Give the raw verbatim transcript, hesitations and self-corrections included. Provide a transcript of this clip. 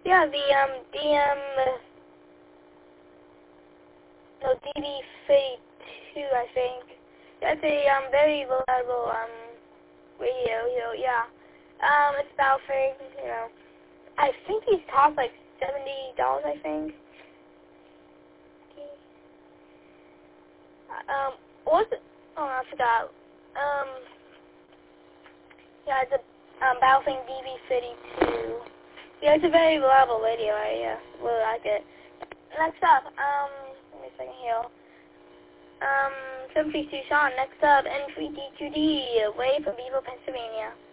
Yeah, the um D M no D B thirty-two, I think. That's a um very reliable um radio. You know, yeah. Um, it's about for you know. I think these cost like seventy dollars. I think. Um, what was it? Oh, I forgot. Um, yeah, it's a um Battlefield D B thirty-two. Yeah, it's a very reliable radio. I uh, really like it. Next up, um, let me a second here. Um, seven three two Sean. Next up, N three D two D, away from Beaver, Pennsylvania.